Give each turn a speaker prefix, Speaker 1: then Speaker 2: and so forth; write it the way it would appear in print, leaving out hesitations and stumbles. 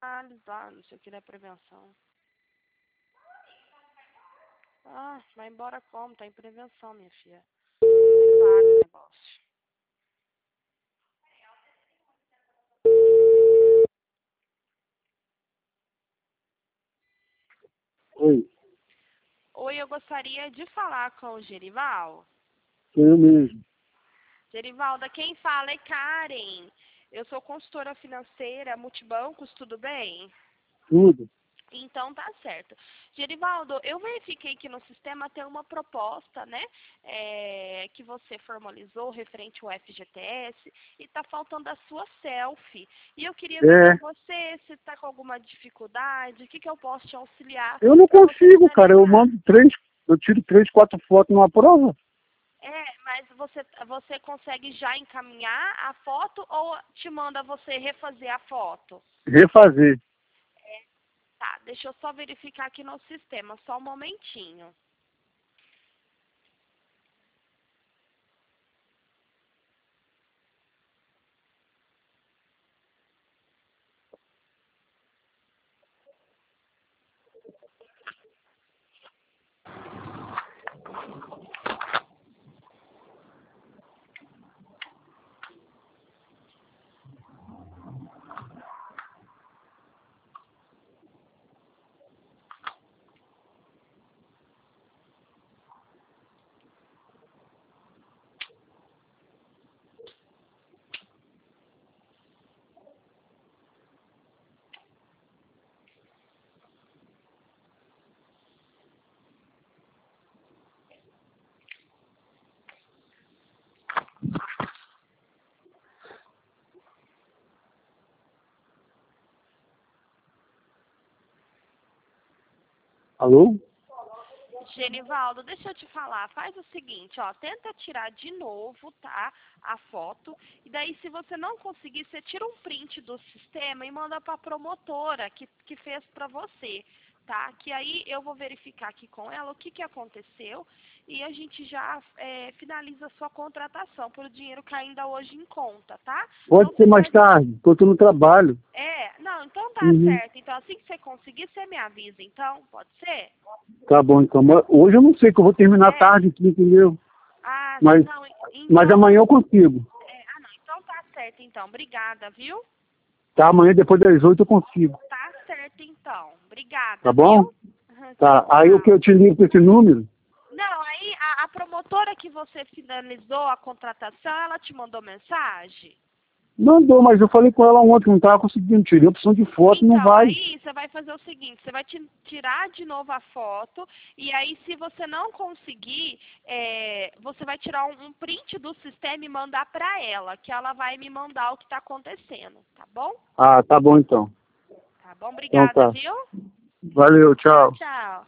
Speaker 1: Lá, não sei o que da prevenção. Ah, vai embora como? Tá em prevenção, minha filha. Vaga o negócio.
Speaker 2: Oi,
Speaker 1: Oi, eu gostaria de falar com o Gerival.
Speaker 2: sou eu mesmo.
Speaker 1: Gerivalda, quem fala é Karen. Eu sou consultora financeira, Multibancos, tudo bem?
Speaker 2: Tudo.
Speaker 1: Então tá certo. Gerivaldo, eu verifiquei que no sistema tem uma proposta, né? Que você formalizou referente ao FGTS e tá faltando a sua selfie. E eu queria ver
Speaker 2: É,
Speaker 1: com você se tá com alguma dificuldade, o que eu posso te auxiliar
Speaker 2: eu não
Speaker 1: para você
Speaker 2: consigo, cara. Eu
Speaker 1: finalizar.
Speaker 2: mando eu tiro 3, 4 fotos numa prova.
Speaker 1: Mas você consegue já encaminhar a foto ou te manda você refazer a foto?
Speaker 2: Refazer.
Speaker 1: Tá, deixa eu só verificar aqui no sistema, só um momentinho.
Speaker 2: Alô?
Speaker 1: Genivaldo, deixa eu te falar, faz o seguinte, ó, tenta tirar de novo, tá, a foto, e daí se você não conseguir, você tira um print do sistema e manda para a promotora que fez para você, tá, que aí eu vou verificar aqui com ela o que aconteceu e a gente já finaliza a sua contratação, pelo dinheiro que ainda hoje em conta, tá? Então
Speaker 2: Pode ser
Speaker 1: você
Speaker 2: mais
Speaker 1: faz...
Speaker 2: tarde, porque eu tô no trabalho.
Speaker 1: Não, então tá
Speaker 2: Uhum.
Speaker 1: certo, então assim que você conseguir, você me avisa, então, pode ser?
Speaker 2: Tá bom, então. Mas hoje eu não sei que eu vou terminar tarde aqui, entendeu?
Speaker 1: Ah,
Speaker 2: Mas,
Speaker 1: não,
Speaker 2: mas
Speaker 1: então...
Speaker 2: amanhã eu consigo.
Speaker 1: não, então tá certo, então. Obrigada, viu?
Speaker 2: Tá? Amanhã depois das 8 eu consigo.
Speaker 1: Tá certo, então. Obrigada,
Speaker 2: Tá bom?
Speaker 1: viu?
Speaker 2: Tá. Aí o que
Speaker 1: Tchau.
Speaker 2: eu te ligo com esse número?
Speaker 1: Não, aí a promotora que você finalizou a contratação, ela te mandou mensagem?
Speaker 2: Mandou, mas eu falei com ela ontem que não tava conseguindo. Tirei a opção de foto, não
Speaker 1: Então,
Speaker 2: vai.
Speaker 1: aí você vai fazer o seguinte, você vai tirar de novo a foto, e aí se você não conseguir, você vai tirar um print do sistema e mandar para ela, que ela vai me mandar o que está acontecendo, tá bom?
Speaker 2: Ah, tá bom então.
Speaker 1: Tá bom,
Speaker 2: Então
Speaker 1: obrigada,
Speaker 2: tá.
Speaker 1: viu?
Speaker 2: Valeu,
Speaker 1: Tchau,
Speaker 2: tchau.
Speaker 1: tchau.